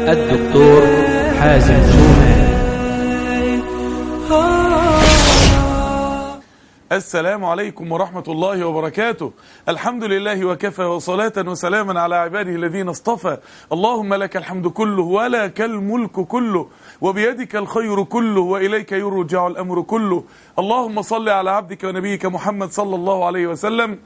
الدكتور حازم شومان. السلام عليكم ورحمة الله وبركاته. الحمد لله وكفى، وصلاة وسلاما على عباده الذين اصطفى. اللهم لك الحمد كله ولك الملك كله وبيدك الخير كله وإليك يرجع الأمر كله. اللهم صل على عبدك ونبيك محمد صلى الله عليه وسلم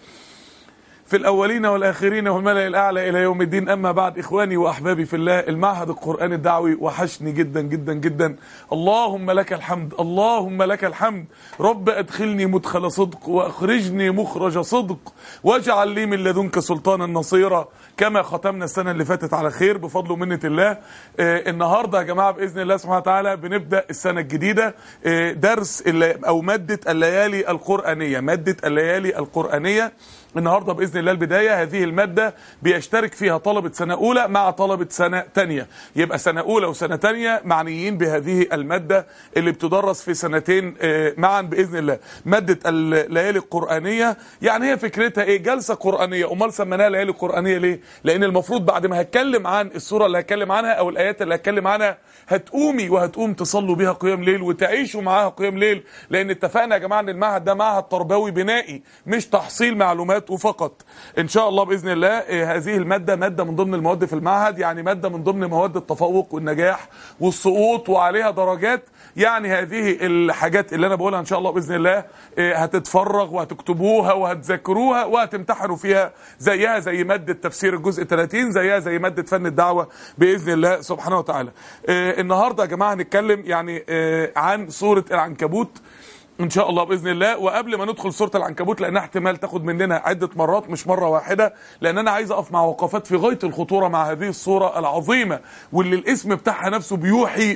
في الأولين والآخرين والملأ الأعلى إلى يوم الدين. أما بعد، إخواني وأحبابي في الله، المعهد القرآني الدعوي وحشني جدا جدا جدا. اللهم لك الحمد، اللهم لك الحمد. رب أدخلني مدخل صدق وأخرجني مخرج صدق واجعل لي من لدنك سلطانا نصيرا. كما ختمنا السنة اللي فاتت على خير بفضل ومنة الله. النهاردة يا جماعة بإذن الله سبحانه وتعالى بنبدأ السنة الجديدة، درس أو مادة الليالي القرآنية. مادة الليالي القرآنية النهاردة بإذن الله البداية. هذه المادة بيشترك فيها طلبة سنة أولى مع طلبة سنة تانية، يبقى سنة أولى وسنة تانية معنيين بهذه المادة اللي بتدرس في سنتين معا بإذن الله. مادة الليالي القرآنية يعني هي فكرتها إيه؟ جلسة قرآنية. أمال سميناها ليالي قرآنية ليه؟ لأن المفروض بعد ما هتكلم عن السورة اللي هتكلم عنها أو الآيات اللي هتكلم عنها هتقومي وهتقوم تصلوا بيها قيام ليل وتعيشوا معاها قيام ليل، لأن اتفقنا يا جماعة إن المعهد ده معهد تربوي بنائي مش تحصيل معلومات وفقط. ان شاء الله باذن الله هذه الماده ماده من ضمن المواد في المعهد، يعني ماده من ضمن مواد التفوق والنجاح والسقوط وعليها درجات. يعني هذه الحاجات اللي انا بقولها ان شاء الله باذن الله هتتفرغ وهتكتبوها وهتذاكروها وهتمتحنوا فيها، زيها زي ماده تفسير الجزء 30، زيها زي ماده فن الدعوه باذن الله سبحانه وتعالى. النهارده يا جماعه هنتكلم يعني عن سوره العنكبوت ان شاء الله باذن الله. وقبل ما ندخل سوره العنكبوت، لانها احتمال تاخد مننا عده مرات مش مره واحده، لان انا عايز اقف مع وقفات في غايه الخطوره مع هذه السوره العظيمه واللي الاسم بتاعها نفسه بيوحي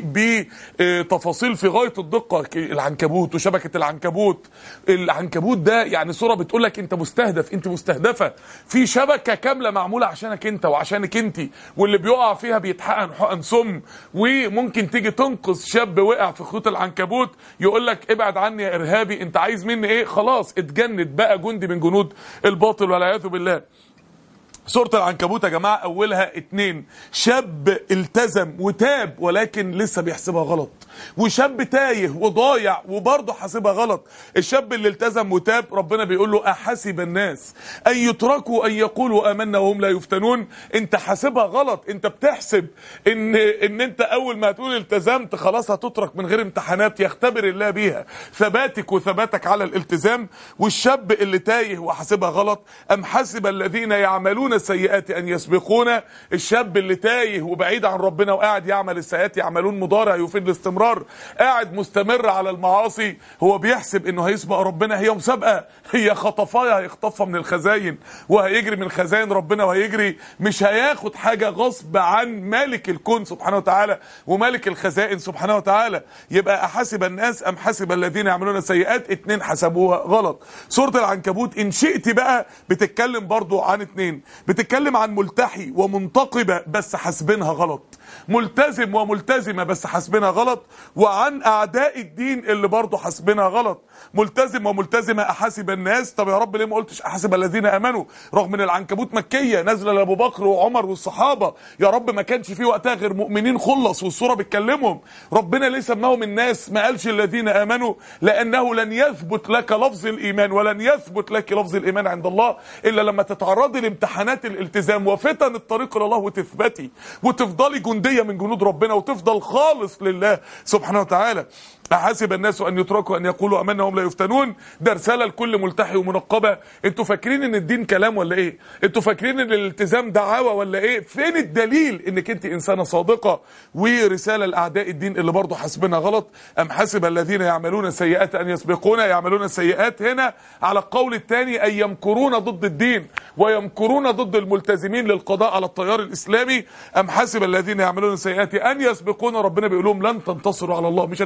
بتفاصيل في غايه الدقه. العنكبوت وشبكه العنكبوت. العنكبوت ده يعني سوره بتقول لك انت مستهدف، انت مستهدفه في شبكه كامله معموله عشانك انت وعشانك انت، واللي بيقع فيها بيتحقن حقن سم. وممكن تيجي تنقذ شاب وقع في خيوط العنكبوت يقول لك ابعد عني يا ارهابي، انت عايز مني ايه؟ خلاص اتجند بقى جندي من جنود الباطل والعياذ بالله. سورة العنكبوت يا جماعة أولها 2 شاب التزم وتاب ولكن لسه بيحسبها غلط، وشاب تايه وضايع وبرضه حاسبها غلط. الشاب اللي التزم وتاب ربنا بيقول له أحسب الناس أن يتركوا أن يقولوا آمنا وهم لا يفتنون. أنت حاسبها غلط، أنت بتحسب إن أنت أول ما تقول التزمت خلاص هتترك من غير امتحانات يختبر الله بيها ثباتك وثباتك على الالتزام. والشاب اللي تايه وحاسبها غلط، أم حسب الذين يعملون السيئات ان يسبقونا. الشاب اللي تايه وبعيد عن ربنا وقاعد يعمل السيئات، يعملون مضارع يفيد الاستمرار، قاعد مستمر على المعاصي، هو بيحسب انه هيسبق ربنا. هي مسابقه، هي خطفايه، هيخطفها من الخزاين وهيجري من خزاين ربنا وهيجري، مش هياخد حاجه غصب عن مالك الكون سبحانه وتعالى ومالك الخزائن سبحانه وتعالى. يبقى احسب الناس ام حسب الذين يعملون السيئات، 2 حسبوها غلط. سوره العنكبوت ان شئت بقى بتتكلم برضو عن 2، بتتكلم عن ملتحي ومنتقبة بس حاسبينها غلط، ملتزم وملتزمة بس حاسبينها غلط، وعن أعداء الدين اللي برضه حاسبينها غلط. ملتزم وملتزمة أحاسب الناس، طب يا رب ليه ما قلتش أحاسب الذين آمنوا؟ رغم ان العنكبوت مكية نازلة لأبو بكر وعمر والصحابة، يا رب ما كانش فيه وقتها غير مؤمنين خلص والسورة بتكلمهم. ربنا ليه سماهم الناس ما قالش الذين آمنوا؟ لأنه لن يثبت لك لفظ الإيمان ولن يثبت لك لفظ الإيمان عند الله إلا لما تتعرضي لامتحانات الالتزام وفتن الطريق إلى الله وتثبتي وتفضلي جندية من جنود ربنا وتفضل خالص لله سبحانه وتعالى. أحسب الناس أن يتركوا أن يقولوا آمنا وهم لا يفتنون. ده رسالة لكل ملتحي ومنقبة. انتوا فاكرين ان الدين كلام ولا ايه؟ انتوا فاكرين ان الالتزام دعاوى ولا ايه؟ فين الدليل انك انت انسانة صادقة؟ ورسالة لأعداء الدين اللي برضه حاسبينها غلط. أم حسب الذين يعملون السيئات أن يسبقونا. يعملون السيئات هنا على القول الثاني أن يمكرون ضد الدين ويمكرون ضد الملتزمين للقضاء على التيار الإسلامي. أم حسب الذين يعملون السيئات أن يسبقونا، ربنا بيقول لهم لن تنتصروا على الله، مش هتسبقونا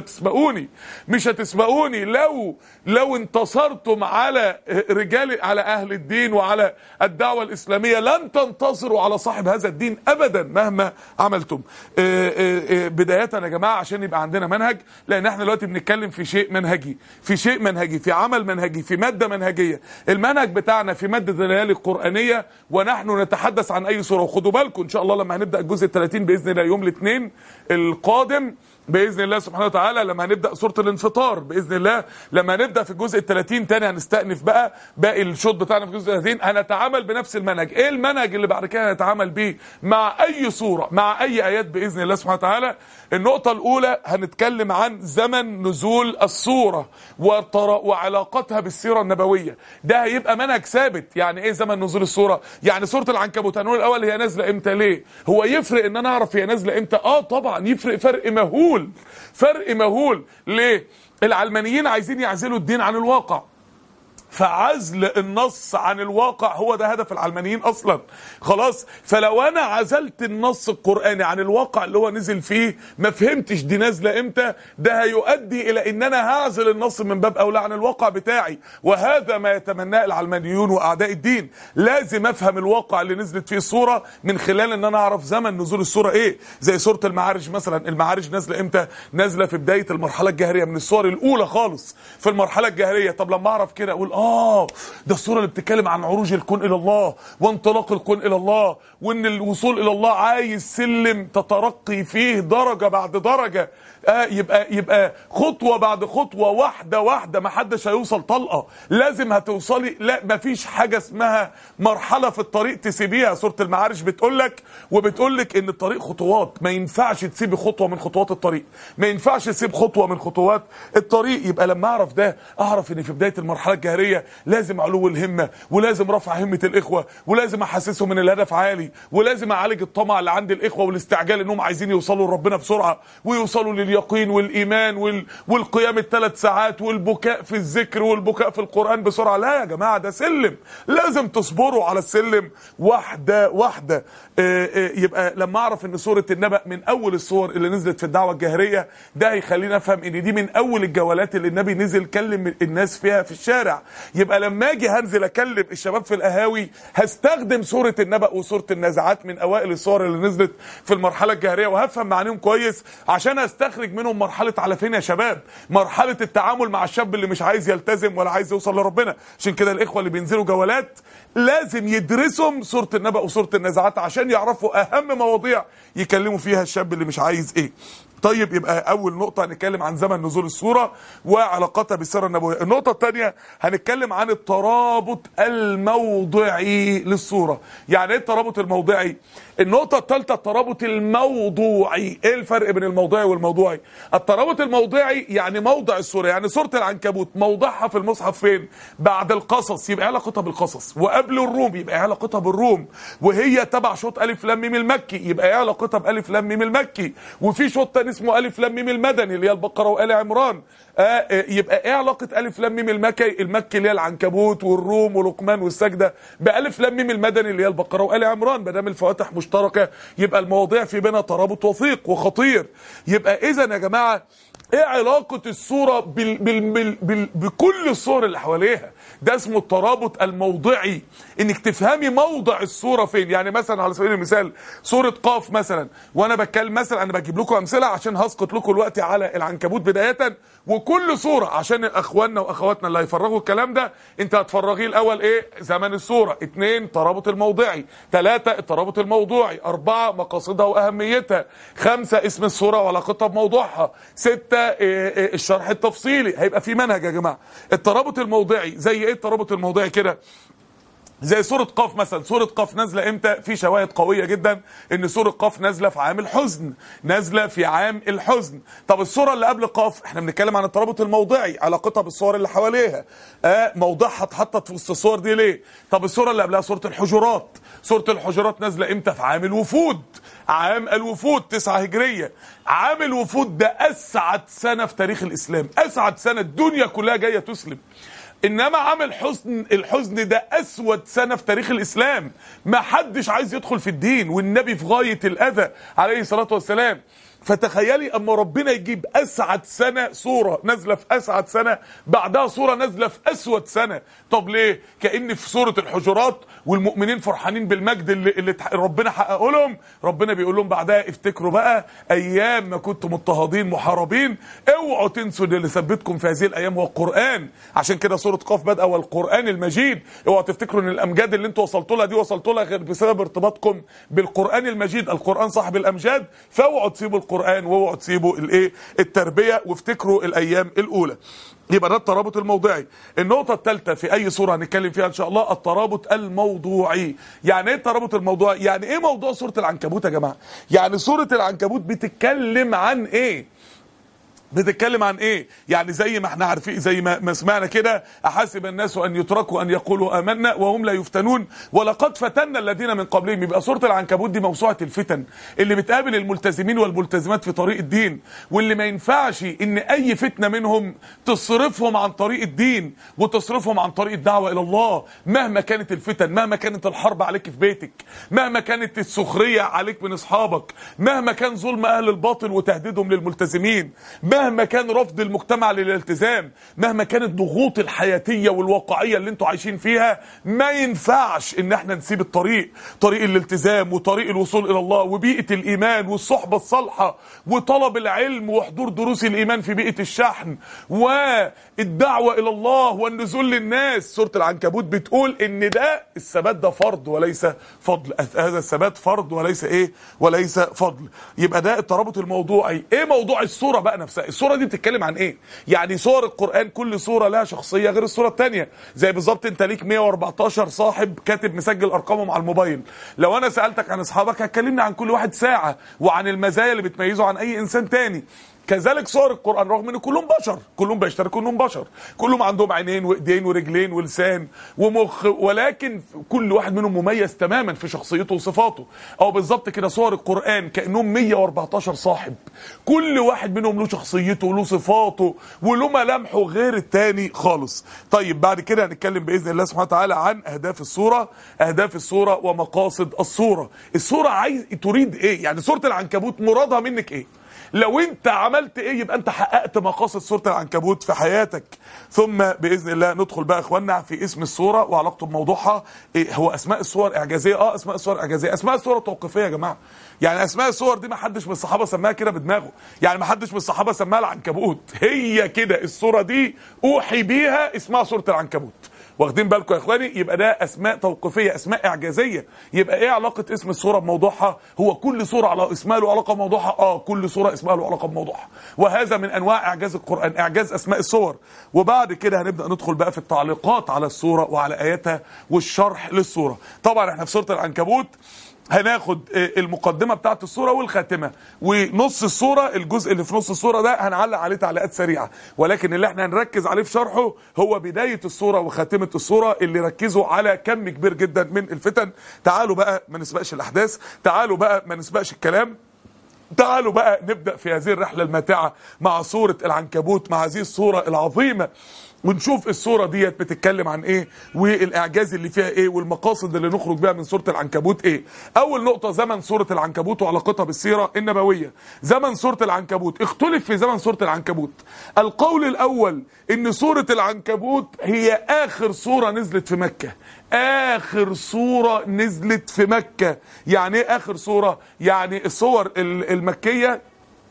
هتسبقوني لو انتصرتم على على اهل الدين وعلى الدعوة الاسلامية، لن تنتصروا على صاحب هذا الدين ابدا مهما عملتم. بداية يا جماعة عشان يبقى عندنا منهج، لان احنا دلوقتي بنتكلم في شيء منهجي، في عمل منهجي، في مادة منهجية. المنهج بتاعنا في مادة الليالي القرآنية، ونحن نتحدث عن اي سورة. وخدوا بالكم ان شاء الله لما هنبدأ الجزء 30 باذن الله يوم الاثنين القادم باذن الله سبحانه وتعالى، لما هنبدا سوره الانفطار باذن الله، لما هنبدا في الجزء ال30 تاني هنستأنف بقى باقي الشوط بتاعنا في الجزء 30. هنتعامل بنفس المنهج. ايه المنهج اللي بعد كده هنتعامل بيه مع اي سوره، مع اي ايات باذن الله سبحانه وتعالى؟ النقطه الاولى هنتكلم عن زمن نزول السوره وعلاقتها بالسيره النبويه. ده هيبقى منهج ثابت. يعني ايه زمن نزول السوره؟ يعني سوره العنكبوت هنقول الاول هي نازله امتى. ليه هو يفرق ان انا اعرف هي نازله امتى؟ طبعا يفرق فرق مهول. ليه؟ العلمانيين عايزين يعزلوا الدين عن الواقع، فعزل النص عن الواقع هو ده هدف العلمانيين اصلا. خلاص، فلو انا عزلت النص القرآني عن الواقع اللي هو نزل فيه، ما فهمتش دي نازله امتى، ده هيؤدي الى ان انا هعزل النص من باب اولى عن الواقع بتاعي، وهذا ما يتمناه العلمانيون واعداء الدين. لازم افهم الواقع اللي نزلت فيه السوره من خلال ان انا اعرف زمن نزول السوره ايه. زي سوره المعارج مثلا، المعارج نازله امتى؟ نازله في بدايه المرحله الجاهريه، من السور الاولى خالص في المرحله الجاهريه. طب لما اعرف كده اقول ده السورة اللي بتتكلم عن عروج الكون إلى الله وانطلاق الكون إلى الله، وإن الوصول إلى الله عايز سلم تترقي فيه درجة بعد درجة. يبقى خطوة بعد خطوة، واحدة، ما حدش هيوصل طلقة، لازم هتوصلي. لا، ما فيش حاجة اسمها مرحلة في الطريق تسيبيها. سورة المعارج بتقولك ان الطريق خطوات، ما ينفعش تسيبي خطوة من خطوات الطريق، ما ينفعش تسيب خطوة من خطوات الطريق. يبقى لما اعرف ده، اعرف ان في بداية المرحلة الجاهرية لازم علو الهمة، ولازم رفع همة الاخوة، ولازم احسسهم ان الهدف عالي، ولازم اعالج الطمع اللي عند الاخوة والاستعجال انهم عايزين يوصلوا لربنا بسرعة، ويوصلوا لليقين والايمان والقيام ال3 ساعات والبكاء في الذكر والبكاء في القرآن بسرعة. لا يا جماعة، ده سلم، لازم تصبروا على السلم واحدة. يبقى لما اعرف ان سورة النبأ من اول السور اللي نزلت في الدعوة الجاهرية، ده هيخلينا افهم ان دي من اول الجولات اللي النبي نزل كلم الناس فيها في الشارع. يبقى لما اجي هنزل اكلم الشباب في القهاوي، هستخدم سورة النبأ وسورة النازعات من اوائل السور اللي نزلت في المرحلة الجاهرية، وهفهم معانيهم كويس عشان استخرج منهم مرحلة على فين يا شباب، مرحلة التعامل مع الشاب اللي مش عايز يلتزم ولا عايز يوصل لربنا. عشان كده الاخوة اللي بينزلوا جولات لازم يدرسوا سورة النبأ وسورة النازعات عشان يعرفوا اهم مواضيع يكلموا فيها الشاب اللي مش عايز ايه. طيب، يبقى اول نقطة هنتكلم عن زمن نزول السورة وعلاقتها بالسيرة النبوية. النقطة الثانية هنتكلم عن الترابط الموضعي للسورة. يعني ايه الترابط الموضعي؟ النقطة الثالثة الترابط الموضوعي. ايه الفرق بين الموضوعي والموضوعي؟ الترابط الموضعي يعني موضع السورة. يعني سورة العنكبوت موضعها في المصحف فين؟ بعد القصص، يبقى علاقتها بالقصص، وقبل الروم يبقى علاقتها بالروم، وهي تبع شوط ألف لام ميم المكي يبقى علاقتها بألف لام ميم المكي، وفي شوط تاني اسمه ألف لام ميم المدني اللي هي البقرة وآل عمران. يبقى ايه علاقة ألف لام ميم المكي اللي هي العنكبوت والروم ولقمان والسجدة بألف لام ميم المدني اللي هي البقرة وآل عمران؟ ما دام الفواتح مشتركة يبقى المواضيع في بينها ترابط وثيق وخطير. يبقى اذا يا جماعة ايه علاقة السورة بكل السور اللي حواليها؟ ده اسمه الترابط الموضعي، انك تفهمي موضع السورة فين. يعني مثلا على سبيل المثال سورة قاف مثلا، وانا بتكلم مثلا انا بجيب لكم امثلة عشان هسقط لكم الوقت على العنكبوت بداية، وكل سورة عشان اخواننا واخواتنا اللي هيفرغوا الكلام ده، انت هتفرغيه الاول ايه؟ زمن السورة. 2 ترابط الموضعي. 3 الترابط الموضوعي. 4 مقاصدها واهميتها. 5 اسم السورة وعلاقتها بموضوعها. 6 الشرح التفصيلي. هيبقى في منهج يا جماعة. الترابط الموضعي زي ايه الترابط الموضعي كده؟ زي سورة قاف مثلا. سورة قاف نازلة امتى؟ في شواهد قوية جدا ان سورة قاف نازلة في عام الحزن، نازلة في عام الحزن. طب السورة اللي قبل قاف، احنا بنتكلم عن الترابط الموضعي، علاقتها بالصور اللي حواليها، موضعها اتحطت في وسط الصور دي ليه؟ طب السورة اللي قبلها سورة الحجرات. سورة الحجرات نازلة امتى؟ في عام الوفود. عام الوفود 9 هجرية. عام الوفود ده اسعد سنة في تاريخ الاسلام، اسعد سنة، الدنيا كلها جاية تسلم. انما عام الحزن ده اسود سنة في تاريخ الاسلام، ما حدش عايز يدخل في الدين، والنبي في غاية الاذى عليه الصلاة والسلام. فتخيلي اما ربنا يجيب اسعد سنه صوره نازله في اسعد سنه، بعدها صوره نازله في اسود سنه. طب ليه؟ كأن في سوره الحجرات والمؤمنين فرحانين بالمجد اللي ربنا حققه لهم، ربنا بيقول لهم بعدها افتكروا بقى ايام ما كنتم مضطهدين محاربين، اوعوا تنسوا اللي ثبتكم في هذه الايام هو القران. عشان كده سوره قاف بادئه والقران المجيد. اوعوا تفتكروا ان الامجاد اللي انتوا وصلتوا لها دي وصلتوا لها غير بسبب ارتباطكم بالقران المجيد، القران صاحب الامجاد. فاوعوا تسيبوا القرآن واوعوا تسيبوا التربية، وافتكروا الأيام الأولى. يبقى ده الترابط الموضوعي. النقطة الثالثة في أي صورة هنتكلم فيها إن شاء الله الترابط الموضوعي. يعني إيه الترابط الموضوعي؟ يعني إيه موضوع سورة العنكبوت يا جماعة؟ يعني سورة العنكبوت بتتكلم عن إيه؟ بتتكلم عن ايه؟ يعني زي ما احنا عارفين، زي ما سمعنا كده، احسب الناس ان يتركوا ان يقولوا امنا وهم لا يفتنون ولقد فتنا الذين من قبلهم. يبقى سوره العنكبوت دي موسوعه الفتن اللي بتقابل الملتزمين والملتزمات في طريق الدين، واللي ما ينفعش ان اي فتنه منهم تصرفهم عن طريق الدين وتصرفهم عن طريق الدعوه الى الله. مهما كانت الفتن، مهما كانت الحرب عليك في بيتك، مهما كانت السخريه عليك من اصحابك، مهما كان ظلم اهل الباطل وتهديدهم للملتزمين، مهما كان رفض المجتمع للالتزام، مهما كانت الضغوط الحياتيه والواقعيه اللي انتوا عايشين فيها، ما ينفعش ان احنا نسيب طريق الالتزام وطريق الوصول الى الله وبيئه الايمان والصحبه الصالحه وطلب العلم وحضور دروس الايمان في بيئه الشحن والدعوه الى الله والنزول للناس. سوره العنكبوت بتقول ان ده الثبات ده فرض وليس فضل، هذا الثبات فرض وليس فضل. يبقى ده الترابط الموضوعي. ايه موضوع السوره بقى نفسها؟ السوره دي بتتكلم عن ايه؟ يعني سور القران كل سوره لها شخصيه غير السوره الثانيه. زي بالظبط انت ليك 114 صاحب كاتب مسجل ارقامهم على الموبايل، لو انا سالتك عن اصحابك هتكلمني عن كل واحد ساعه وعن المزايا اللي بتميزه عن اي انسان تاني. كذلك سور القرآن رغم ان كلهم بشر، كلهم بيشتركوا انهم بشر، كلهم عندهم عينين وايدين ورجلين ولسان ومخ، ولكن كل واحد منهم مميز تماما في شخصيته وصفاته. او بالظبط كده سور القرآن كأنهم 114 صاحب، كل واحد منهم له شخصيته وله صفاته وله ملامحه غير التاني خالص. طيب بعد كده هنتكلم بإذن الله سبحانه وتعالى عن أهداف السورة ومقاصد السورة. السورة تريد ايه؟ يعني سورة العنكبوت مرادها منك ايه؟ لو انت عملت ايه يبقى انت حققت مقاصد سورة العنكبوت في حياتك. ثم بإذن الله ندخل بقى اخواننا في اسم السورة وعلاقته بموضوعها. إيه هو اسماء السور اعجازية؟ اسماء السور اعجازية. اسماء السور توقيفية يا جماعة. يعني اسماء السور دي ما حدش من الصحابة سماها كده بدماغه، يعني ما حدش من الصحابة سماها العنكبوت، هي كده السورة دي اوحي بيها اسمها سورة العنكبوت. واخدين بالكم يا اخواني؟ يبقى ده اسماء توقيفيه، اسماء اعجازيه. يبقى ايه علاقه اسم السوره بموضوعها؟ هو كل سوره على اسمها له علاقه بموضوعها؟ كل سوره اسمها له علاقه بموضوعها، وهذا من انواع اعجاز القران، اعجاز اسماء السور. وبعد كده هنبدا ندخل بقى في التعليقات على السوره وعلى اياتها والشرح للسوره. طبعا احنا في سوره العنكبوت هناخد المقدمه بتاعت السوره والخاتمه، ونص السوره، الجزء اللي في نص السوره ده هنعلق عليه تعليقات سريعه، ولكن اللي احنا هنركز عليه في شرحه هو بدايه السوره وخاتمه السوره اللي ركزوا على كم كبير جدا من الفتن. تعالوا بقى ما نسبقش الاحداث، تعالوا بقى ما نسبقش الكلام، تعالوا بقى نبدا في هذه الرحله الماتعه مع سوره العنكبوت، مع هذه السوره العظيمه، ونشوف السورة ديت بتتكلم عن ايه والاعجاز اللي فيها ايه والمقاصد اللي نخرج بها من سورة العنكبوت ايه. اول نقطة زمن سورة العنكبوت وعلاقتها بالسيرة النبوية. زمن سورة العنكبوت اختلف في زمن سورة العنكبوت. القول الاول ان سورة العنكبوت هي اخر سورة نزلت في مكة، اخر سورة نزلت في مكة. يعني ايه اخر سورة؟ يعني السور المكية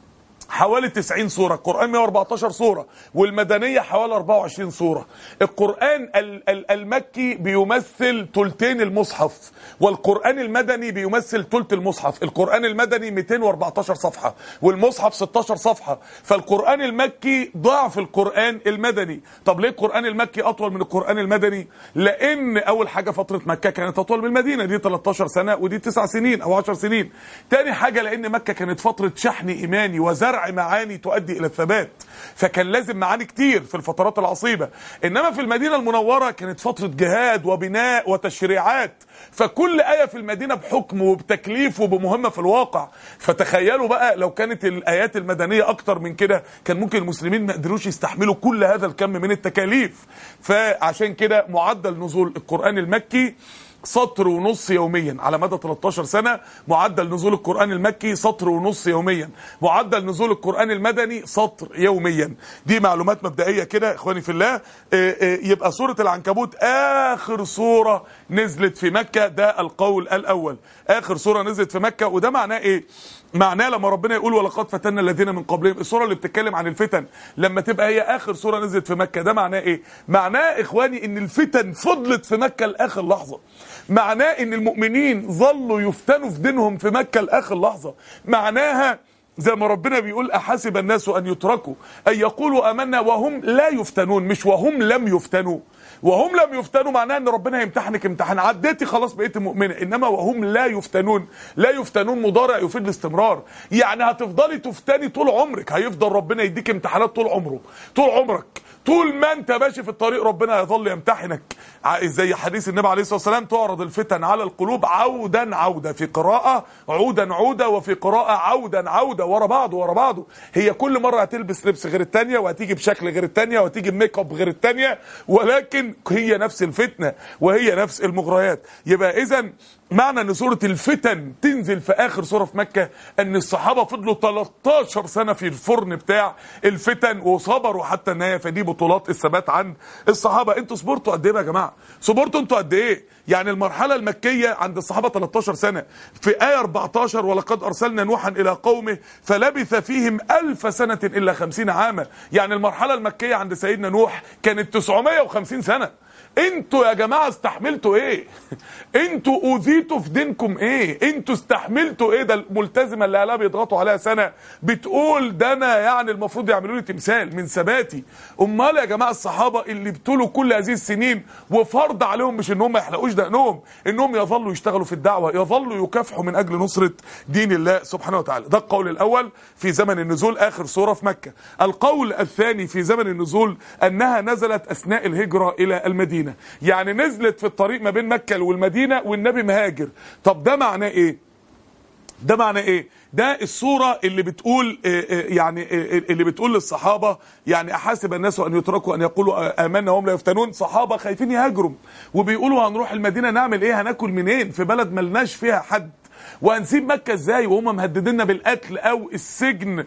حوالي 90 سورة، القرآن 114 سورة، والمدنية حوالي 24 سورة. القرآن المكي بيمثل ثلثين المصحف، والقرآن المدني بيمثل ثلث المصحف. القرآن المدني 214 صفحة والمصحف 16 صفحة، فالقرآن المكي ضعف القرآن المدني. طب ليه القرآن المكي أطول من القرآن المدني؟ لأن أول حاجة فترة مكة كانت أطول من المدينة، دي 13 سنة ودي 9 سنين أو 10 سنين. تاني حاجة لأن مكة كانت فترة شحن إيماني وزرع معاني تؤدي الى الثبات، فكان لازم معاني كتير في الفترات العصيبه. انما في المدينه المنوره كانت فتره جهاد وبناء وتشريعات، فكل ايه في المدينه بحكم وبتكليف وبمهمه في الواقع. فتخيلوا بقى لو كانت الايات المدنيه اكتر من كده كان ممكن المسلمين ما قدروش يستحملوا كل هذا الكم من التكاليف. فعشان كده معدل نزول القران المكي سطر ونص يوميا على مدى 13 سنة. معدل نزول القرآن المكي سطر ونص يوميا. معدل نزول القرآن المدني سطر يوميا. دي معلومات مبدئية كده اخواني في الله. يبقى سورة العنكبوت اخر سورة نزلت في مكة، ده القول الاول، اخر سورة نزلت في مكة. وده معناه ايه؟ معناه لما ربنا يقول ولقد فتنا الذين من قبلهم، السوره اللي بتتكلم عن الفتن لما تبقى هي اخر سوره نزلت في مكه، ده معناه ايه؟ معناه اخواني ان الفتن فضلت في مكه لاخر لحظه. معناه ان المؤمنين ظلوا يفتنوا في دينهم في مكه لاخر لحظه. معناها زي ما ربنا بيقول احسب الناس ان يتركوا ان يقولوا امنا وهم لا يفتنون، مش وهم لم يفتنوا. وهم لم يفتنوا معناه ان ربنا هيمتحنك امتحان، عديتي خلاص بقيت مؤمنه. انما وهم لا يفتنون، لا يفتنون مضارع يفيد الاستمرار، يعني هتفضلي تفتني طول عمرك، هيفضل ربنا يديك امتحانات طول عمره، طول عمرك، طول ما انت ماشي في الطريق ربنا هيظل يمتحنك. زي حديث النبي عليه الصلاه والسلام تعرض الفتن على القلوب عودا عودا، في قراءه عودا عودا وفي قراءه عودا عودا، ورا بعضه ورا بعضه. هي كل مره هتلبس لبس غير الثانيه، وهتيجي بشكل غير الثانيه، وهتيجي بميك اب غير الثانيه، ولكن هي نفس الفتنه وهي نفس المغريات. يبقى اذا معنى ان سوره الفتن تنزل في اخر سوره في مكه ان الصحابه فضلوا 13 سنه في الفرن بتاع الفتن وصبروا حتى النهايه. فدي بطولات الثبات عند الصحابه. انتوا صبرتوا قد ايه يا جماعه؟ صبرتوا انتوا قد ايه؟ يعني المرحله المكيه عند الصحابه 13 سنه. في ايه 14 ولقد ارسلنا نوحا الى قومه فلبث فيهم 1000 سنه الا 50 عاما. يعني المرحله المكيه عند سيدنا نوح كانت 950 سنه. انتوا يا جماعه استحملتوا ايه؟ انتوا اوذيتوا في دينكم ايه؟ انتوا استحملتوا ايه؟ ده الملتزمه اللي اهلها بيضغطوا عليها سنه بتقول ده انا يعني المفروض يعملوا لي تمثال من ثباتي. امال يا جماعه الصحابه اللي ابتلوا كل هذه السنين وفرض عليهم مش ان هم ما يحلقوش دقنهم، انهم يظلوا يشتغلوا في الدعوه، يظلوا يكافحوا من اجل نصره دين الله سبحانه وتعالى. ده القول الاول في زمن النزول، اخر سوره في مكه. القول الثاني في زمن النزول انها نزلت اثناء الهجره الى المدينه، يعني نزلت في الطريق ما بين مكة والمدينة والنبي مهاجر. طب ده معناه ايه؟ ده معناه ايه؟ ده الصورة اللي بتقول يعني اللي بتقول للصحابة يعني احاسب الناس ان يتركوا ان يقولوا امنا وهم لا يفتنون. صحابة خايفين يهاجروا وبيقولوا هنروح المدينة نعمل ايه؟ هناكل منين في بلد ملناش فيها حد؟ وهنسيب مكة ازاي وهم مهدديننا بالقتل او السجن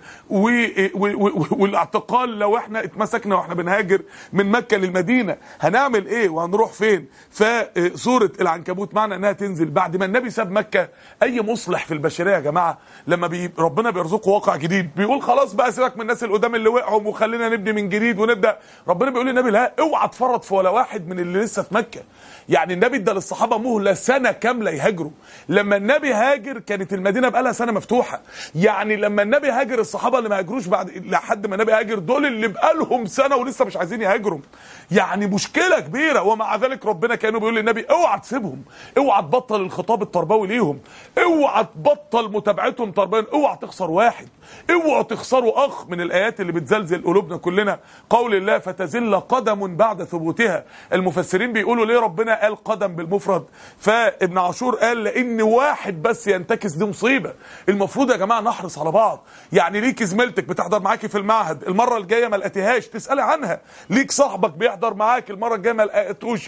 والاعتقال لو احنا اتمسكنا واحنا بنهاجر من مكة للمدينة؟ هنعمل ايه وهنروح فين؟ فسورة العنكبوت معنى انها تنزل بعد ما النبي ساب مكة. اي مصلح في البشرية يا جماعة لما ربنا بيرزقه واقع جديد بيقول خلاص بقى سيبك من الناس القدام اللي وقعوا وخلينا نبني من جديد ونبدا. ربنا بيقول للنبي لا، اوعى تفرط في ولا واحد من اللي لسه في مكة. يعني النبي ادى للصحابة مهلة سنة كاملة يهاجروا. لما النبي هاجر كانت المدينة بقالها سنة مفتوحة. يعني لما النبي هاجر الصحابة اللي ما هاجروش بعد لحد ما النبي هاجر دول اللي بقالهم سنة ولسه مش عايزين يهاجروا. يعني مشكلة كبيرة. ومع ذلك ربنا كانوا بيقول للنبي اوعى تسيبهم، اوعى تبطل الخطاب التربوي ليهم، اوعى تبطل متابعتهم تربويا، اوعى تخسر واحد، اوعى تخسروا اخ. من الايات اللي بتزلزل قلوبنا كلنا قول الله فتزل قدم بعد ثبوتها. المفسرين بيقولوا ليه ربنا قال قدم بالمفرد؟ فابن عاشور قال لان واحد بس ينتكس دي مصيبه. المفروض يا جماعه نحرص على بعض. يعني ليك زميلتك بتحضر معاكي في المعهد المره الجايه ما لقيتيهاش تسالي عنها، ليك صاحبك بيحضر معاك المره الجايه ما لقيتوش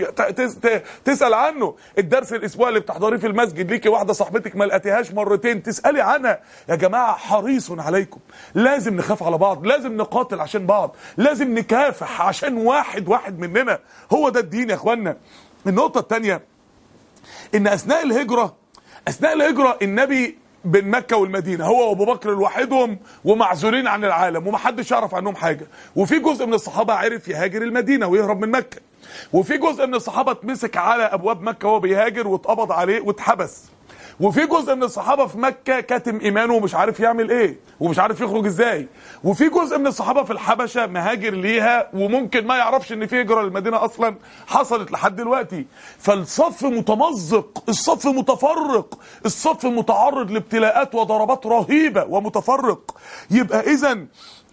تسال عنه، الدرس الاسبوع اللي بتحضريه في المسجد ليكي واحده صاحبتك ما لقيتيهاش مرتين تسالي عنها. يا جماعه حريص عليكم، لازم نخاف على بعض، لازم نقاتل عشان بعض، لازم نكافح عشان واحد مننا. هو ده الدين يا اخوانا. النقطه الثانيه ان اثناء الهجره النبي بين مكة والمدينة هو وابو بكر لوحدهم ومعزولين عن العالم ومحدش يعرف عنهم حاجة. وفي جزء من الصحابة عرف يهاجر المدينة ويهرب من مكة، وفي جزء من الصحابة اتمسك على ابواب مكة وهو بيهاجر واتقبض عليه واتحبس، وفي جزء من الصحابة في مكة كاتم ايمانه ومش عارف يعمل ايه ومش عارف يخرج ازاي، وفي جزء من الصحابة في الحبشة مهاجر ليها وممكن ما يعرفش ان في هجرة للمدينة اصلا حصلت لحد دلوقتي. فالصف متمزق، الصف متفرق، الصف متعرض لابتلاءات وضربات رهيبة ومتفرق. يبقى اذن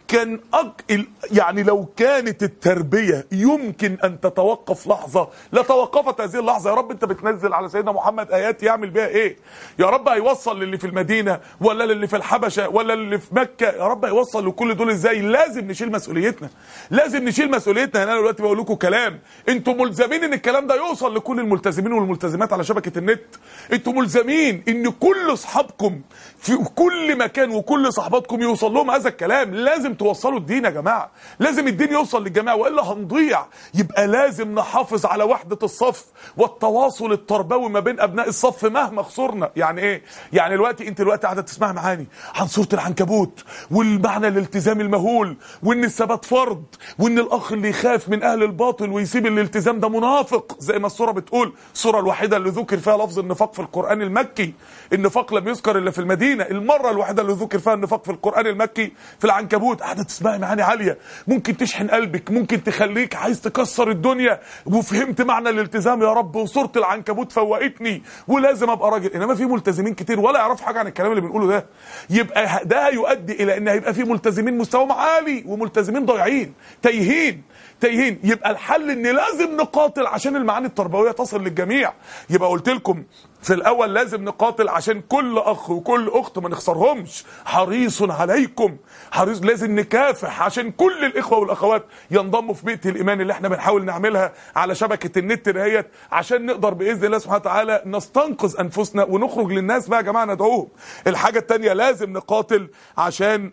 كان يعني لو كانت التربية يمكن أن تتوقف لحظة لتوقفت هذه اللحظة. يا رب أنت بتنزل على سيدنا محمد آيات يعمل بها إيه؟ يا رب هيوصل للي في المدينة ولا للي في الحبشة ولا للي في مكة؟ يا رب هيوصل لكل دول إزاي؟ لازم نشيل مسؤوليتنا، لازم نشيل مسؤوليتنا. أنا دلوقتي بقول لكم كلام، أنتم ملزمين إن الكلام ده يوصل لكل الملتزمين والملتزمات على شبكة النت. أنتم ملزمين إن كل أصحابكم في كل مكان وكل صحباتكم يوصل لهم هذا الكلام. لازم توصلوا الدين يا جماعة، لازم الدين يوصل للجماعة وإلا هنضيع. يبقى لازم نحافظ على وحدة الصف والتواصل التربوي ما بين أبناء الصف مهما خسرنا. يعني إيه؟ يعني انت دلوقتي قاعدة تسمع معاني عن سورة العنكبوت والمعنى الالتزام المهول، وإن الثبات فرض، وإن الأخ اللي يخاف من أهل الباطل ويسيب الالتزام ده منافق، زي ما السورة بتقول. السورة الوحيدة اللي ذكر فيها لفظ النفاق في القرآن المكي. النفاق لم يذكر إلا في المدينة. المرة الوحيدة اللي ذكر فيها النفاق في القرآن المكي في العنكبوت. قاعدة تسمعي معاني عالية ممكن تشحن قلبك، ممكن تخليك عايز تكسر الدنيا، وفهمت معنى الالتزام يا رب، وسورة العنكبوت فوقتني ولازم ابقى راجل. انما في ملتزمين كتير ولا يعرفوا حاجة عن الكلام اللي بنقوله ده. يبقى ده هيؤدي الى ان هيبقى في ملتزمين مستواهم عالي وملتزمين ضايعين تايهين. يبقى الحل ان لازم نقاتل عشان المعاني التربوية تصل للجميع. يبقى قلت لكم في الاول لازم نقاتل عشان كل اخ وكل اخت ما نخسرهمش. حريص عليكم، حريص، لازم نكافح عشان كل الاخوه والاخوات ينضموا في بيئه الايمان اللي احنا بنحاول نعملها على شبكه النت دهيت، عشان نقدر باذن الله سبحانه وتعالى نستنقذ انفسنا ونخرج للناس بقى يا جماعه ندعوهم. الحاجه الثانيه لازم نقاتل عشان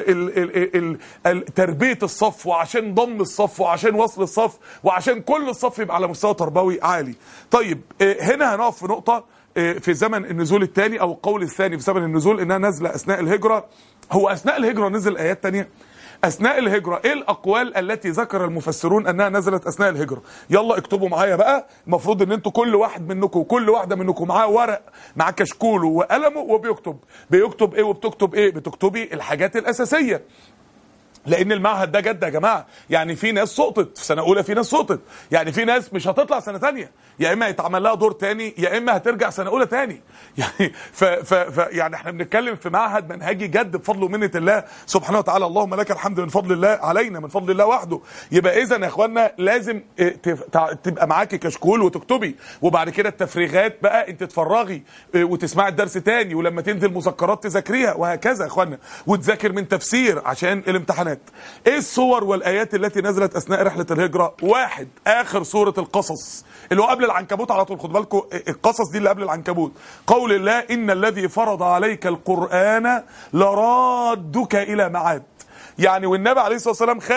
تربيه الصف، وعشان ضم الصف، وعشان وصل الصف، وعشان كل الصف يبقى على مستوى تربوي عالي. طيب هنا هنقف في نقطه في زمن النزول الثاني او القول الثاني في زمن النزول انها نازله اثناء الهجره. هو اثناء الهجره نزل ايات ثانيه؟ اثناء الهجره ايه الاقوال التي ذكر المفسرون انها نزلت اثناء الهجره؟ يلا اكتبوا معايا بقى. المفروض ان انتوا كل واحد منكم وكل واحده منكم معاه ورق، معاه كشكوله وقلمه بيكتب ايه وبتكتب ايه؟ بتكتبي الحاجات الاساسيه، لان المعهد ده جد يا جماعه. يعني في ناس سقطت في سنه اولى، في ناس سقطت، يعني في ناس مش هتطلع سنه ثانيه، يا اما يتعمل لها دور ثاني يا اما هترجع سنه اولى ثاني. يعني يعني احنا بنتكلم في معهد منهجي جد بفضل ومنه الله سبحانه وتعالى. اللهم لك الحمد من فضل الله علينا، من فضل الله وحده. يبقى اذا يا اخوانا لازم تبقى معاكي كشكول وتكتبي، وبعد كده التفريغات بقى انت تفرغي وتسمعي الدرس ثاني، ولما تنزل مذكرات تذاكريها، وهكذا يا اخوانا. وتذاكر من تفسير عشان الامتحانات. ايه الصور والايات التي نزلت اثناء رحله الهجره؟ واحد، اخر سوره القصص اللي هو قبل العنكبوت على طول. خدوا بالكم القصص دي اللي قبل العنكبوت. قول الله ان الذي فرض عليك القرآن لرادك الى معاد. يعني والنبي عليه الصلاه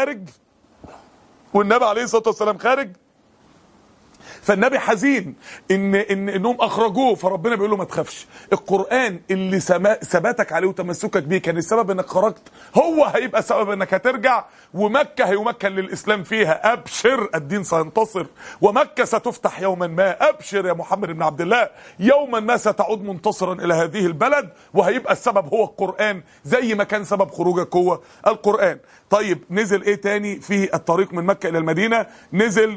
والسلام خارج، فالنبي حزين انهم اخرجوه، فربنا بيقول له ما تخافش، القرآن اللي ثباتك عليه وتمسكك بيه كان السبب انك خرجت، هو هيبقى سبب انك هترجع، ومكة هيمكن للاسلام فيها. ابشر الدين سينتصر، ومكة ستفتح يوما ما. ابشر يا محمد بن عبد الله، يوما ما ستعود منتصرا الى هذه البلد، وهيبقى السبب هو القرآن زي ما كان سبب خروجك هو القرآن. طيب نزل ايه تاني في الطريق من مكة الى المدينة؟ نزل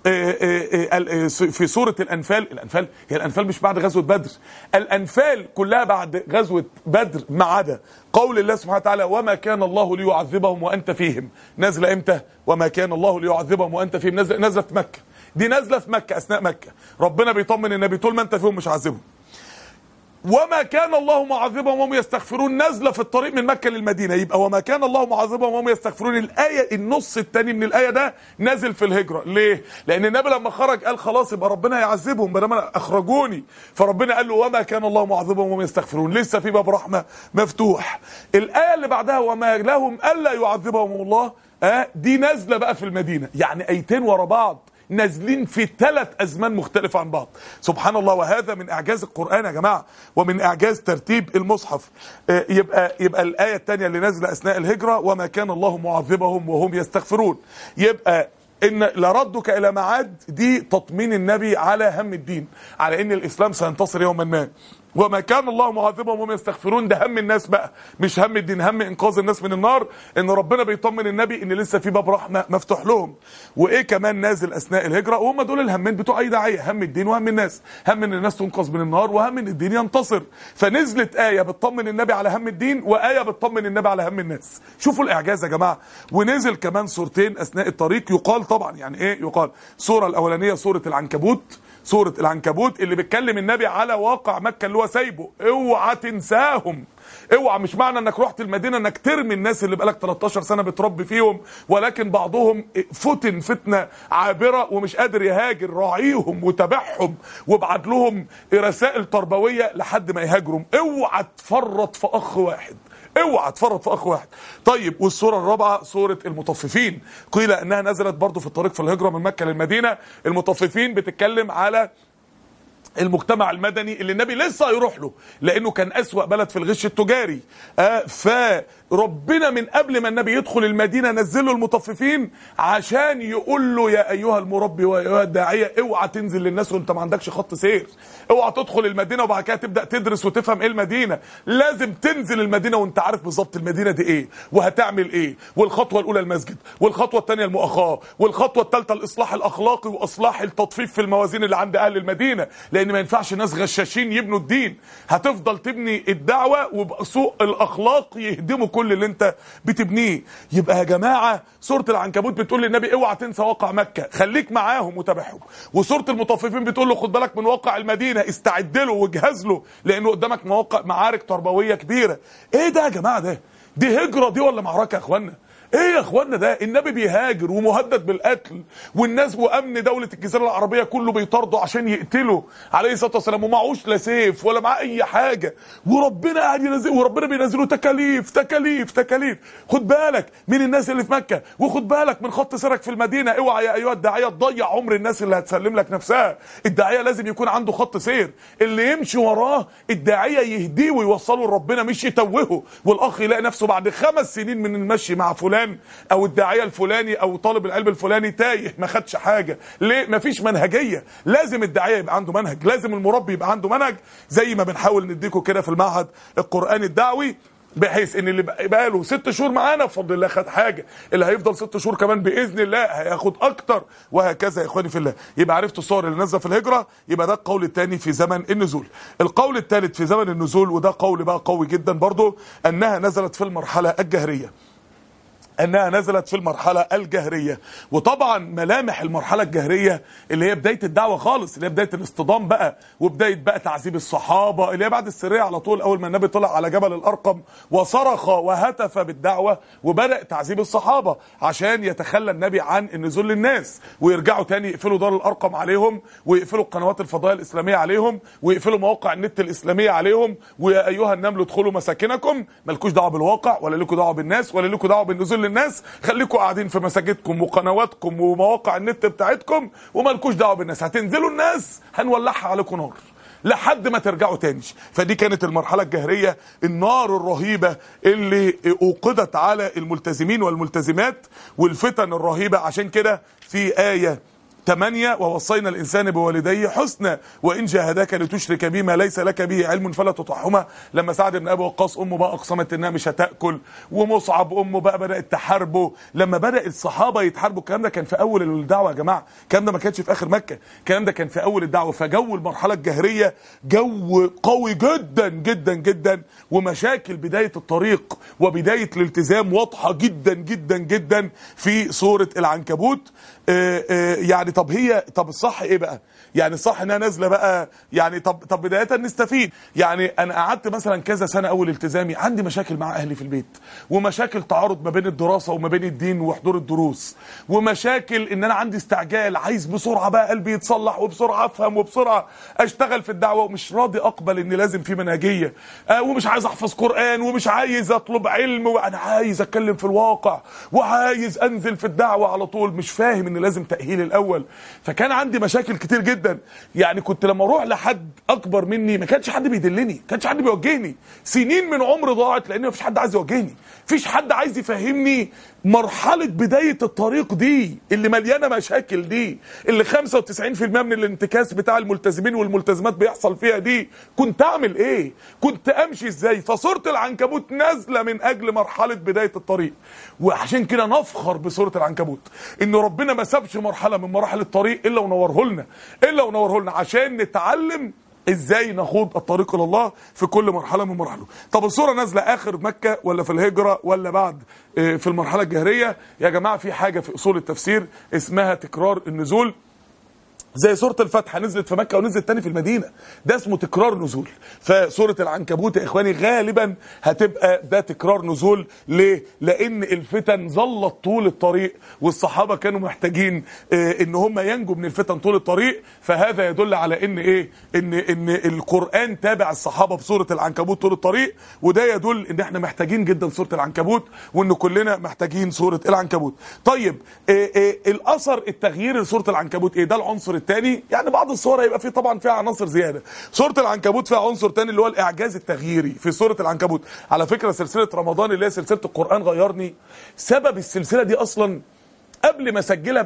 في سورة الأنفال. هي الأنفال مش بعد غزوة بدر، الأنفال كلها بعد غزوة بدر ما عدا قول الله سبحانه وتعالى وما كان الله ليعذبهم وأنت فيهم. نازلة إمتى؟ وما كان الله ليعذبهم وأنت فيهم. نازلة في مكة. دي نازلة في مكة أثناء مكة. ربنا بيطمن النبي طول ما أنت فيهم مش عذبهم. وما كان الله معذبهم وهم يستغفرون نازله في الطريق من مكه للمدينه. يبقى وما كان الله معذبهم وهم يستغفرون، الايه النص الثاني من الايه ده نازل في الهجره. ليه؟ لان النبي لما خرج قال خلاص يبقى ربنا هيعذبهم بدل ما اخرجوني، فربنا قال له وما كان الله معذبهم وهم يستغفرون، لسه في باب رحمه مفتوح. الايه اللي بعدها وما لهم الا يعذبهم الله، دي نازله بقى في المدينه. يعني ايتين ورا بعض نازلين في 3 أزمان مختلفة عن بعض. سبحان الله. وهذا من إعجاز القرآن يا جماعة، ومن إعجاز ترتيب المصحف. يبقى الآية الثانية اللي نازلة أثناء الهجرة وما كان الله معذبهم وهم يستغفرون. يبقى إن لردك إلى معاد دي تطمين النبي على هم الدين، على إن الإسلام سينتصر يوما ما. وما كان الله معذبهم وهم يستغفرون. ده هم الناس بقى، مش هم الدين، هم انقاذ الناس من النار، ان ربنا بيطمن النبي ان لسه في باب رحمه مفتوح لهم. وايه كمان نازل اثناء الهجره، وهم دول الهمين بتوع اي داعيه، هم الدين وهم الناس، هم ان الناس تنقذ من النار وهم ان الدين ينتصر. فنزلت ايه بتطمن النبي على هم الدين، وايه بتطمن النبي على هم الناس. شوفوا الاعجاز يا جماعه. ونزل كمان سورتين اثناء الطريق، يقال طبعا يعني ايه يقال، سوره الاولانيه سوره العنكبوت، سورة العنكبوت اللي بتكلم النبي على واقع مكة اللي هو سايبه، اوعى تنساهم، اوعى. مش معنى انك رحت المدينة انك ترمي الناس اللي بقالك 13 سنة بتربي فيهم، ولكن بعضهم فتن فتنة عابرة ومش قادر يهاجر، راعيهم وتابعهم وابعت لهم رسائل تربوية لحد ما يهاجروا. اوعى تفرط في اخ واحد، اوعى تفرط في اخ واحد. طيب والسوره الرابعه سوره المطففين، قيل انها نزلت برضو في الطريق في الهجره من مكه للمدينه. المطففين بتتكلم على المجتمع المدني اللي النبي لسه هيروح له، لانه كان اسوأ بلد في الغش التجاري. فربنا من قبل ما النبي يدخل المدينه نزل له المطففين عشان يقول له يا ايها المربي وايها الداعيه، اوعى تنزل للناس وانت ما عندكش خط سير، اوعى تدخل المدينه وبعد كده تبدا تدرس وتفهم ايه المدينه، لازم تنزل المدينه وانت عارف بالظبط المدينه دي ايه وهتعمل ايه. والخطوه الاولى المسجد، والخطوه الثانيه المؤاخاه، والخطوه الثالثه الاصلاح الاخلاقي واصلاح التطفيف في الموازين اللي عند اهل المدينه، لان ما ينفعش ناس غشاشين يبنوا الدين. هتفضل تبني الدعوه وبسوء الاخلاق يهدموا كل اللي انت بتبنيه. يبقى يا جماعه سوره العنكبوت بتقول للنبي اوعى تنسى واقع مكه، خليك معاهم وتابعهم. وسوره المطففين بتقول له خد بالك من واقع المدينه، استعد له واجهز له، لانه قدامك مواقع معارك تربويه كبيره. ايه ده يا جماعه؟ دي هجره دي ولا معركه يا اخوانا؟ ايه يا اخوانا ده؟ النبي بيهاجر ومهدد بالقتل، والناس وامن دوله الجزيره العربيه كله بيطارده عشان يقتله عليه الصلاه والسلام، ومعهوش لا سيف ولا معاه اي حاجه، وربنا قاعد ينزل، وربنا بينزله تكاليف تكاليف تكاليف. خد بالك من الناس اللي في مكه، وخد بالك من خط سيرك في المدينه. اوعى يا ايها الداعيه تضيع عمر الناس اللي هتسلم لك نفسها. الداعيه لازم يكون عنده خط سير، اللي يمشي وراه الداعيه يهديه ويوصله لربنا مش يتوهه. والاخ يلاقي نفسه بعد 5 سنين من المشي مع فلان او الداعيه الفلاني او طالب العلم الفلاني تايه ما خدش حاجه. ليه؟ مفيش منهجيه. لازم الداعيه يبقى عنده منهج، لازم المربي يبقى عنده منهج، زي ما بنحاول نديكم كده في المعهد القرآني الدعوي، بحيث ان اللي بقى له 6 شهور معانا بفضل الله خد حاجه، اللي هيفضل 6 شهور كمان باذن الله هياخد اكتر، وهكذا يا اخواني في الله. يبقى عرفتوا الصور اللي نازله في الهجره. يبقى ده القول الثاني في زمن النزول. القول الثالث في زمن النزول، وده قول بقى قوي جدا برضو، انها نزلت في المرحله الجهريه، انها نزلت في المرحله الجهريه. وطبعا ملامح المرحله الجهريه اللي هي بدايه الدعوه خالص، اللي هي بدايه الاصطدام بقى، وبدايه بقى تعذيب الصحابه، اللي هي بعد السريه على طول، اول ما النبي طلع على جبل الارقم وصرخ وهتف بالدعوه، وبدا تعذيب الصحابه عشان يتخلى النبي عن النزول للناس، ويرجعوا تاني يقفلوا دار الارقم عليهم، ويقفلوا القنوات الفضائيه الاسلاميه عليهم، ويقفلوا مواقع النت الاسلاميه عليهم. ويا ايها النمل ادخلوا مساكنكم، مالكوش دعوه بالواقع ولا لكم دعوه بالناس ولا لكم دعوه بالنزول للناس، خليكم قاعدين في مساجدكم وقنواتكم ومواقع النت بتاعتكم ومالكوش دعوه بالناس. هتنزلوا الناس هنولعها عليكم نار لحد ما ترجعوا تاني. فدي كانت المرحله الجهريه، النار الرهيبه اللي اوقدت على الملتزمين والملتزمات، والفتن الرهيبه. عشان كده في ايه 8 ووصينا الانسان بوالديه حسنا وان جاهداك لتشرك بي ما ليس لك به علم فلا تطعهما. لما سعد بن ابي وقاص امه بقى اقسمت انها مش هتاكل، ومصعب امه بقى بدات تحاربه، لما بدا الصحابه يتحاربوا. الكلام ده كان في اول الدعوه يا جماعه، الكلام ده ما كانش في اخر مكه، الكلام ده كان في اول الدعوه. فجو المرحله الجهريه جو قوي جدا جدا جدا، ومشاكل بدايه الطريق وبدايه الالتزام واضحه جدا جدا جدا في سوره العنكبوت. يعني طب الصح ايه بقى؟ يعني الصح انها نازله بقى، يعني طب بدايه نستفيد. يعني انا قعدت مثلا كذا سنه اول التزامي عندي مشاكل مع اهلي في البيت، ومشاكل تعارض ما بين الدراسه وما بين الدين وحضور الدروس، ومشاكل ان انا عندي استعجال، عايز بسرعه بقى قلبي يتصلح، وبسرعه افهم، وبسرعه اشتغل في الدعوه، ومش راضي اقبل ان لازم في منهجيه، ومش عايز احفظ قران، ومش عايز اطلب علم، وانا عايز اتكلم في الواقع، وعايز انزل في الدعوه على طول، مش فاهم ان لازم تاهيل الاول. فكان عندي مشاكل كتير جدا. يعني كنت لما اروح لحد اكبر مني ما كانش حد بيدلني، ما كانش حد بيوجهني، سنين من عمري ضاعت لان ما فيش حد عايز يوجهني، مفيش حد عايز يفهمني مرحلة بداية الطريق دي اللي مليانة مشاكل دي، اللي 95% من الانتكاس بتاع الملتزمين والملتزمات بيحصل فيها دي، كنت اعمل ايه؟ كنت امشي ازاي؟ فسورة العنكبوت نازلة من اجل مرحلة بداية الطريق. وعشان كده نفخر بسورة العنكبوت ان ربنا ما سابش مرحلة من مراحل الطريق الا ونوره لنا عشان نتعلم ازاي نخوض الطريق الى الله في كل مرحله من مراحله. طب السوره نازله اخر مكه ولا في الهجره ولا بعد في المرحله الجاهليه؟ يا جماعه في حاجه في اصول التفسير اسمها تكرار النزول. زي سورة الفتح نزلت في مكة ونزلت تاني في المدينة، ده اسمه تكرار نزول. فسورة العنكبوت يا اخواني غالبا هتبقى ده تكرار نزول. ليه؟ لان الفتن ظلت طول الطريق والصحابة كانوا محتاجين ان هم ينجوا من الفتن طول الطريق. فهذا يدل على ان ايه؟ ان القرآن تابع الصحابة بسورة العنكبوت طول الطريق، وده يدل ان احنا محتاجين جدا سورة العنكبوت وان كلنا محتاجين سورة العنكبوت. طيب الاثر التغيير لسورة العنكبوت ايه؟ ده العنصر الثاني. يعني بعض الصور هيبقى فيه طبعا فيها عناصر زياده. سوره العنكبوت فيها عنصر ثاني اللي هو الاعجاز التغييري في سوره العنكبوت. على فكره سلسله رمضان اللي هي سلسله القران غيرني، سبب السلسله دي اصلا قبل ما اسجلها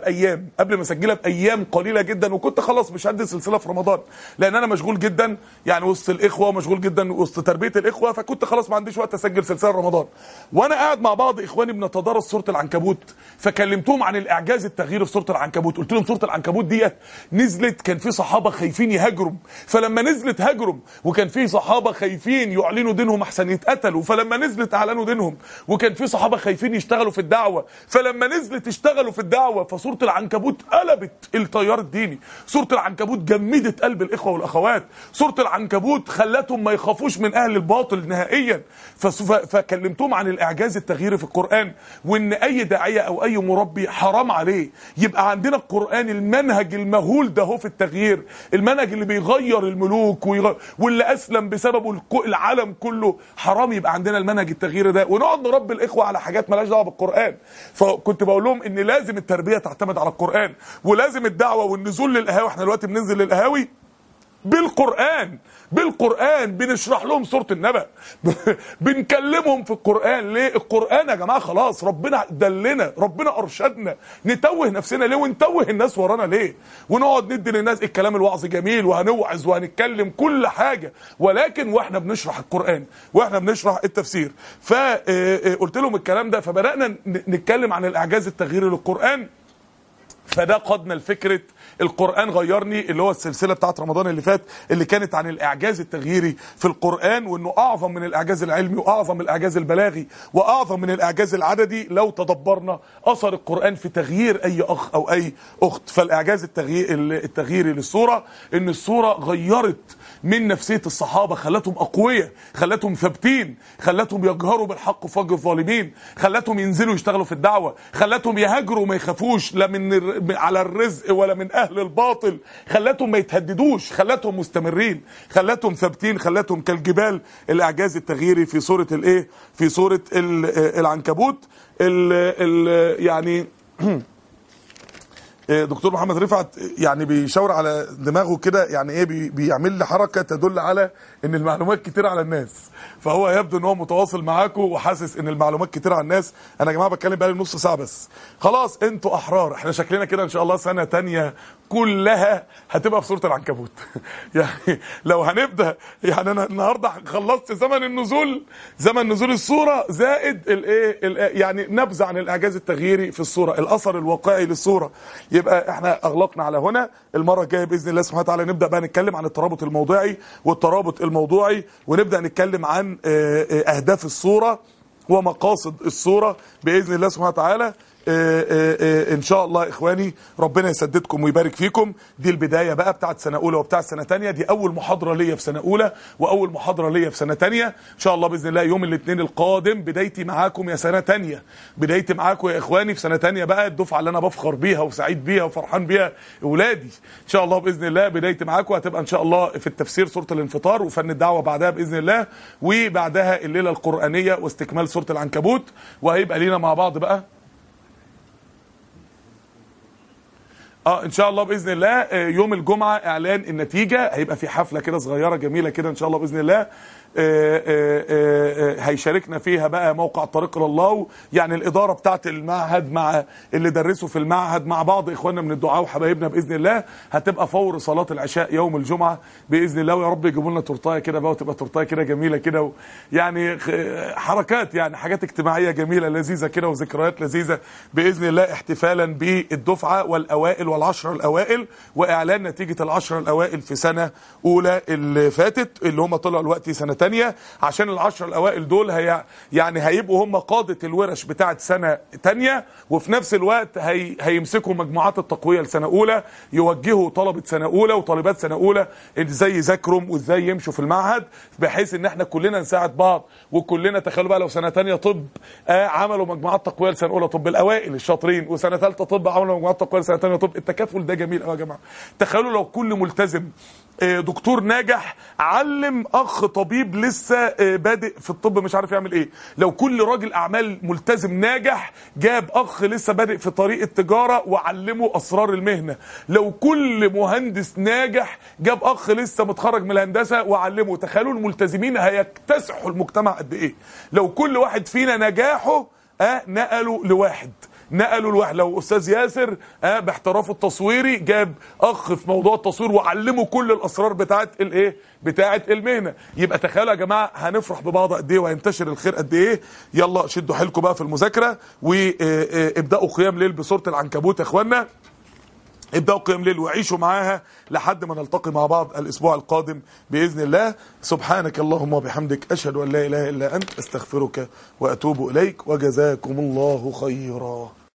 بايام قليله جدا، وكنت خلاص مش هدي سلسله في رمضان لان انا مشغول جدا يعني وسط الاخوه ومشغول جدا وسط تربيه الاخوه، فكنت خلاص ما عنديش وقت اسجل سلسله رمضان. وانا قاعد مع بعض اخواني بنتدارس سوره العنكبوت، فكلمتهم عن الاعجاز التغييري في سوره العنكبوت. قلت لهم سوره العنكبوت ديت نزلت كان في صحابه خايفين يهاجروا، فلما نزلت هاجروا، وكان في صحابه خايفين يعلنوا دينهم احسن يتقتلوا، فلما نزلت اعلنوا دينهم، وكان في صحابه خايفين يشتغلوا في الدعوه، فلما نزلت اشتغلوا في الدعوه. فسوره العنكبوت قلبت التيار الديني، سوره العنكبوت جمدت قلب الاخوه والاخوات، سوره العنكبوت خلتهم ما يخافوش من اهل الباطل نهائيا. فكلمتهم عن الاعجاز التغييري في القران، وان اي داعيه او اي مربي حرام عليه يبقى عندنا القران المنهج المهول ده هو في التغيير، المنهج اللي بيغير الملوك واللي اسلم بسببه العالم كله، حرام يبقى عندنا المنهج التغييري ده ونقعد نربي الاخوه على حاجات مالهاش دعوه بالقران. فكنت بقول لهم ان لازم التربيه تعتمد على القران، ولازم الدعوه والنزول للقهاوي، احنا دلوقتي بننزل للقهاوي بالقرآن بنشرح لهم سورة النبأ بنكلمهم في القرآن. ليه؟ القرآن يا جماعة خلاص ربنا دلنا، ربنا أرشدنا، نتوه نفسنا ليه ونتوه الناس ورانا ليه؟ ونقعد ندي للناس الكلام الوعظ جميل وهنوعظ وهنتكلم كل حاجة، ولكن واحنا بنشرح القرآن واحنا بنشرح التفسير. فقلت لهم الكلام ده، فبدأنا نتكلم عن الإعجاز التغييري للقرآن. فده قادنا لفكره القرآن غيرني اللي هو السلسله بتاعت رمضان اللي فات اللي كانت عن الاعجاز التغييري في القرآن، وانه اعظم من الاعجاز العلمي واعظم من الاعجاز البلاغي واعظم من الاعجاز العددي لو تدبرنا اثر القرآن في تغيير اي اخ او اي اخت. فالاعجاز التغييري للسوره ان السوره غيرت من نفسيه الصحابه، خلتهم اقوياء، خلتهم ثابتين، خلتهم يجهروا بالحق في وجه الظالمين، خلتهم ينزلوا يشتغلوا في الدعوه، خلتهم يهاجروا ما يخافوش لا من على الرزق ولا من اهل الباطل، خلتهم ما يتهددوش، خلتهم مستمرين، خلتهم ثابتين، خلتهم كالجبال. الاعجاز التغييري في سوره الايه؟ في سوره العنكبوت. يعني دكتور محمد رفعت يعني بيشاور على دماغه كده، يعني ايه؟ بيعمل لي حركه تدل على ان المعلومات كتير على الناس، فهو يبدو ان هو متواصل معاكم وحاسس ان المعلومات كتير على الناس. انا يا جماعه بتكلم بقالي نص ساعه بس، خلاص انتوا احرار. احنا شكلنا كده ان شاء الله سنه تانية كلها هتبقى في سوره العنكبوت يعني لو هنبدا، يعني انا النهارده خلصت زمن نزول السوره زائد الايه يعني نبذه عن الاعجاز التغييري في السوره، الاثر الواقعي للسوره. يبقى احنا اغلقنا على هنا. المره الجايه باذن الله سبحانه وتعالى نبدا بقى نتكلم عن الترابط الموضعي والترابط الموضوعي، ونبدا نتكلم عن اهداف السوره ومقاصد السوره باذن الله سبحانه وتعالى. ان شاء الله اخواني ربنا يسددكم ويبارك فيكم. دي البدايه بقى بتاعت سنه اولى وبتاعت سنه ثانيه، دي اول محاضره ليا في سنه اولى واول محاضره ليا في سنه ثانيه. ان شاء الله باذن الله يوم الاثنين القادم بدايتي معاكم يا سنه ثانيه، بدايتي معاكم يا اخواني في سنه ثانيه بقى، الدفعه اللي انا بفخر بيها وسعيد بيها وفرحان بيها اولادي. ان شاء الله باذن الله بدايتي معاكم هتبقى ان شاء الله في التفسير سوره الانفطار وفن الدعوه بعدها باذن الله، وبعدها الليله القرانيه واستكمال سوره العنكبوت. وهيبقى لينا مع بعض بقى ان شاء الله باذن الله يوم الجمعه اعلان النتيجه، هيبقى في حفله كده صغيره جميله كده ان شاء الله باذن الله. هيشاركنا فيها بقى موقع الطريق الى الله، يعني الاداره بتاعه المعهد مع اللي درسوا في المعهد مع بعض اخواننا من الدعاء وحبايبنا باذن الله. هتبقى فور صلاه العشاء يوم الجمعه باذن الله، ويا رب يجيبوا لنا تورتايه كده بقى، وتبقى تورتايه كده جميله كده، يعني حركات، يعني حاجات اجتماعيه جميله لذيذه كده وذكريات لذيذه باذن الله، احتفالا بالدفعه والاوائل والعشره الاوائل، واعلان نتيجه العشره الاوائل في سنه اولى اللي فاتت اللي هم طلعوا دلوقتي سنه ثانيه، عشان العشره الاوائل دول يعني هيبقوا هم قاده الورش بتاعه سنه ثانيه، وفي نفس الوقت هيمسكوا مجموعات التقويه لسنه اولى، يوجهوا طلبه سنه اولى وطالبات سنه اولى ازاي يذاكروا وازاي يمشوا في المعهد، بحيث ان احنا كلنا نساعد بعض، وكلنا تخيلوا بقى لو سنه ثانيه طب عملوا مجموعات تقويه لسنه اولى طب الاوائل الشاطرين، وسنه ثالثه طب عملوا مجموعات تقويه لسنه ثانيه طب. التكافل ده جميل قوي يا جماعه. تخيلوا لو كل ملتزم دكتور ناجح علم اخ طبيب لسه بادئ في الطب مش عارف يعمل ايه، لو كل راجل اعمال ملتزم ناجح جاب اخ لسه بادئ في طريق التجاره وعلمه اسرار المهنه، لو كل مهندس ناجح جاب اخ لسه متخرج من الهندسه وعلمه، تخيلوا الملتزمين هيكتسحوا المجتمع قد ايه. لو كل واحد فينا نجاحه نقلوا لواحد، لو استاذ ياسر باحترافه التصويري جاب اخ في موضوع التصوير وعلمه كل الاسرار بتاعه المهنه، يبقى تخيلوا يا جماعه هنفرح ببعض قد ايه وهينتشر الخير قد ايه. يلا شدوا حيلكم بقى في المذاكره، وابداوا قيام ليل بسوره العنكبوت يا اخوانا، ابدأوا قيام ليل وعيشوا معاها لحد ما نلتقي مع بعض الأسبوع القادم بإذن الله. سبحانك اللهم وبحمدك، أشهد أن لا إله إلا أنت، أستغفرك وأتوب إليك، وجزاكم الله خيرا.